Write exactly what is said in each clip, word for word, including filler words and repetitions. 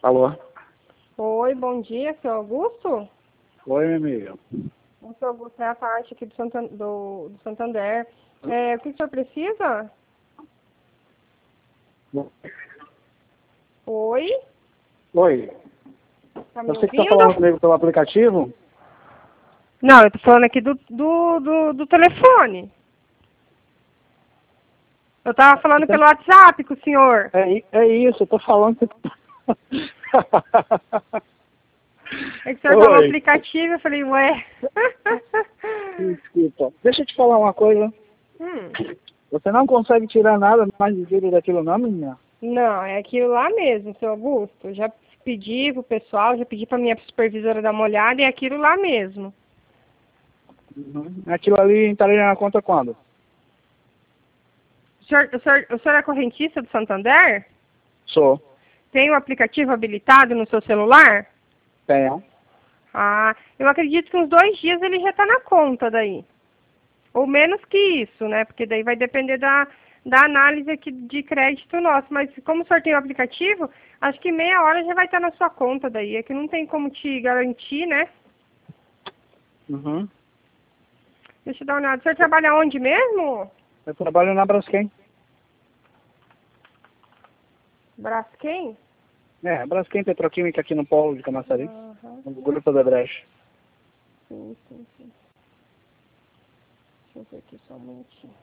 Alô? Oi, bom dia, seu Augusto? Oi, minha amiga. O seu Augusto é a parte aqui do, Santan do, do Santander. É, o que o senhor precisa? Oi? Oi. Tá me Você que está ouvindo? falando comigo pelo aplicativo? Não, eu tô falando aqui do, do, do, do telefone. Eu tava falando pelo WhatsApp com o senhor. É, i- é isso, eu tô falando. que- É que o senhor falou Oi. aplicativo, eu falei, ué. Desculpa. Deixa eu te falar uma coisa. hum, Você não consegue tirar nada mais de vida daquilo não, menina? não, é aquilo lá mesmo, seu Augusto. Eu já pedi pro pessoal, já pedi pra minha supervisora dar uma olhada e é aquilo lá mesmo. Uhum. Aquilo ali entraria na conta quando? O senhor, o senhor, o senhor é correntista do Santander? Sou. Tem o aplicativo habilitado no seu celular? Tenho. Ah, eu acredito que uns dois dias ele já está na conta daí. Ou menos que isso, né? Porque daí vai depender da, da análise aqui de crédito nosso. Mas como o senhor tem o aplicativo, acho que meia hora já vai estar na sua conta daí. É que não tem como te garantir, né? Uhum. Deixa eu dar uma olhada. O senhor trabalha onde mesmo? Eu trabalho na Braskem. Braskem? É, Braskem Petroquímica aqui no Polo de Camaçari. Aham. No Grupo da Breche. Sim, sim, sim. Deixa eu ver aqui só um minutinho.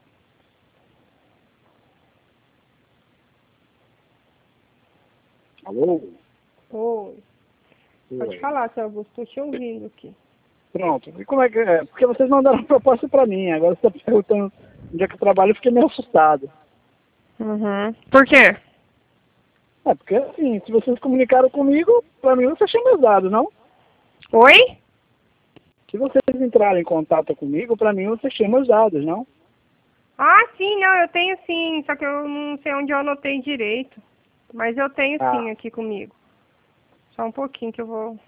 Alô? Oi. Pode Oi. falar, seu Augusto. Estou te ouvindo aqui. Pronto. E como é que é? Porque vocês mandaram proposta pra mim. Agora você está perguntando onde é que eu trabalho, eu fiquei meio assustado. Uhum. Por quê? É, porque assim, se vocês comunicaram comigo, pra mim você tinha meus dados, não? Oi? Se vocês entrarem em contato comigo, pra mim você tinha meus dados, não? Ah, sim, não, eu tenho sim, só que eu não sei onde eu anotei direito. Mas eu tenho sim Ah. aqui comigo. Só um pouquinho que eu vou.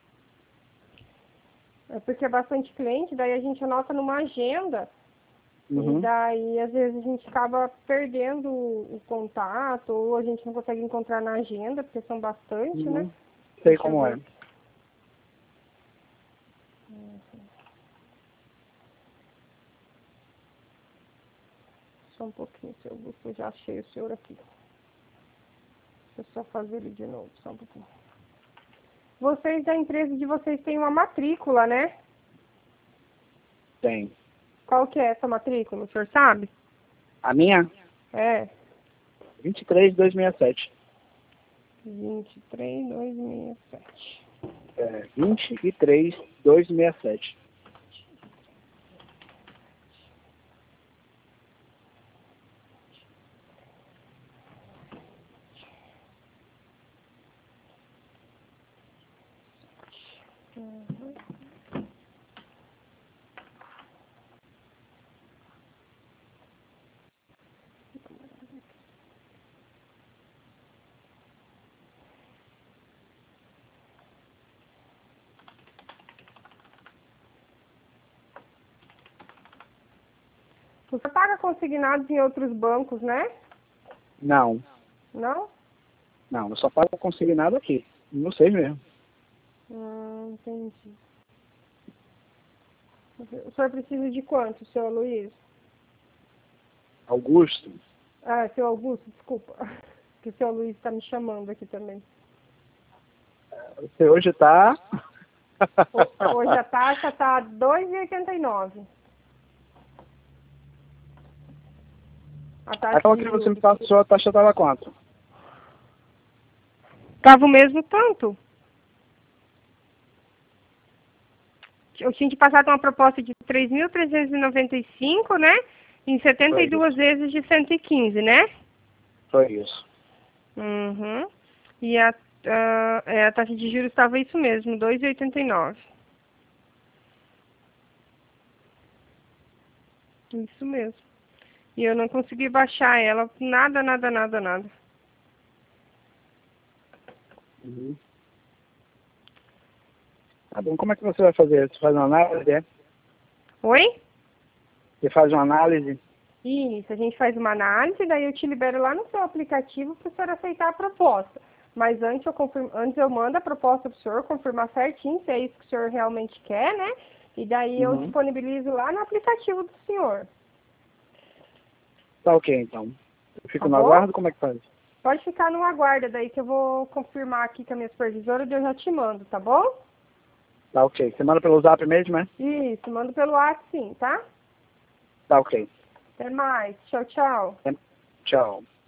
É porque é bastante cliente, daí a gente anota numa agenda. E Uhum. daí, às vezes, a gente acaba perdendo o o contato, ou a gente não consegue encontrar na agenda, porque são bastante, né? Uhum. Sei Deixa eu como ver é. aqui. Só um pouquinho, seu Augusto, eu já achei o senhor aqui. Deixa eu só fazer ele de novo, só um pouquinho. Vocês da empresa de vocês têm uma matrícula, né? Tem. Qual que é essa matrícula, o senhor sabe? A minha? É, vinte e três mil duzentos e sessenta e sete. vinte e três, dois, sessenta e sete. É, vinte e três mil duzentos e sessenta e sete. Uhum. Você paga consignados em outros bancos, né? Não. Não? Não, eu só pago consignado aqui. Não sei mesmo. Hum, entendi. O senhor precisa de quanto, seu Luiz? Augusto. Ah, seu Augusto, desculpa. Que o seu Luiz está me chamando aqui também. Você hoje tá. Ho- Hoje a taxa está dois reais e oitenta e nove. A taxa Aquela de que você me juros. passou, a taxa tava quanto? Tava o mesmo tanto. Eu tinha te passado uma proposta de três mil trezentos e noventa e cinco, né? Em setenta Foi e duas isso. vezes de cento e quinze, né? Foi isso. Uhum. E a, a, é, a taxa de juros estava isso mesmo, dois reais e oitenta e nove. Isso mesmo. E eu não consegui baixar ela, nada, nada, nada, nada. Uhum. Tá bom, como é que você vai fazer? Você faz uma análise, é? Oi? Você faz uma análise? Isso, a gente faz uma análise, daí eu te libero lá no seu aplicativo para o senhor aceitar a proposta. Mas antes eu, confirmo, antes eu mando a proposta para o senhor, confirmar certinho se é isso que o senhor realmente quer, né? E daí eu Uhum. disponibilizo lá no aplicativo do senhor. Tá ok, então. Eu fico Tá no bom? aguardo, como é que faz? Pode ficar no aguardo daí que eu vou confirmar aqui com a minha supervisora e eu já te mando, tá bom? Tá ok. Você manda pelo zap mesmo, é? Isso, mando pelo WhatsApp sim, tá? Tá ok. Até mais. Tchau, tchau. Tchau.